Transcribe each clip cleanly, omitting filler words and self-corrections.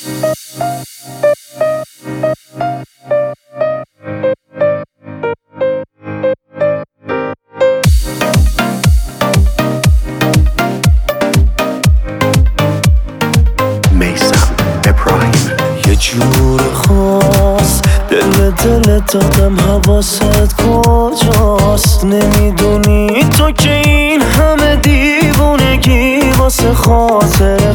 یه جور خاص دل دادم حواست کجاست نمیدونی تو که این همه دیوونگی واسه خاطر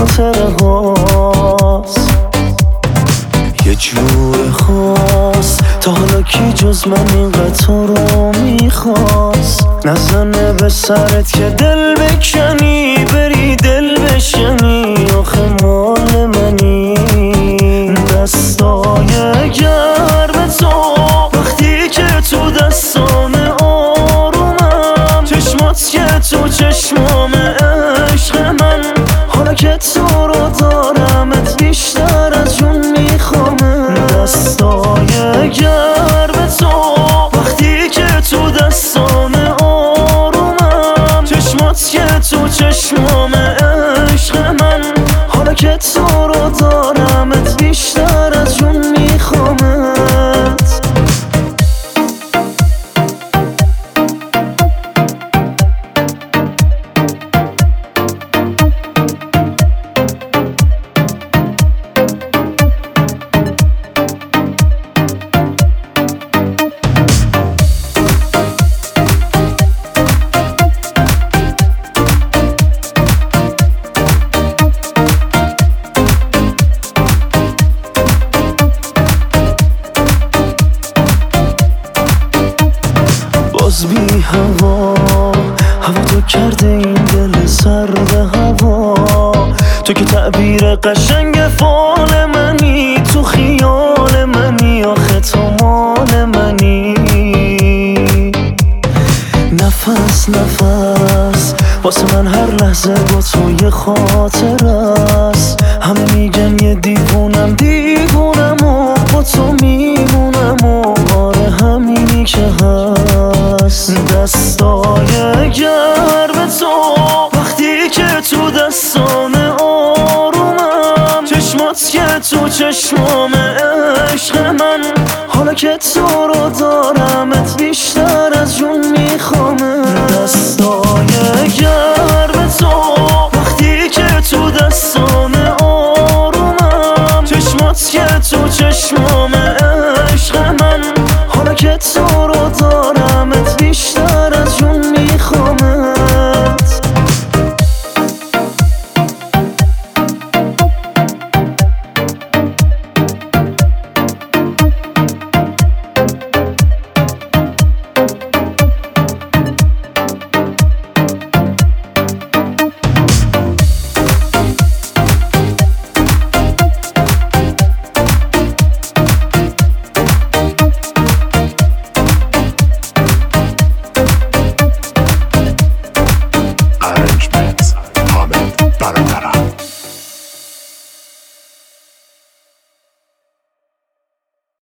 هاست یه جور خاص تا حالا کی جز من اینقدر تو رو میخواست نزنه به سرت که دل بکنی بری دل بشنی آخه مال منی دستای گرم تو وقتی که تو دستام آرومم چشمات که تو چشمام عشق من حالا که تو رو دارمت بیشتر از جون میخوامه دستای گرم تو وقتی که تو دستام آرومم چشمات که تو چشمام عشق من حالا که تو رو دارمت بیشتر از جون میخوامت باز بی هوا تو کرده این دل سرد هوا تو که تعبیر قشنگ فال منی تو خیال منی آخه تو مال منی نفس واسه من هر لحظه با تو یه خاطر است همه میگن یه دیوونم و با تو میمونم و آره همینی که هست دستای گرم تو وقتی که تو دستام آرومم چشمات که تو چشمام عشق من حالا که تو رو دارمت بیشتر از جون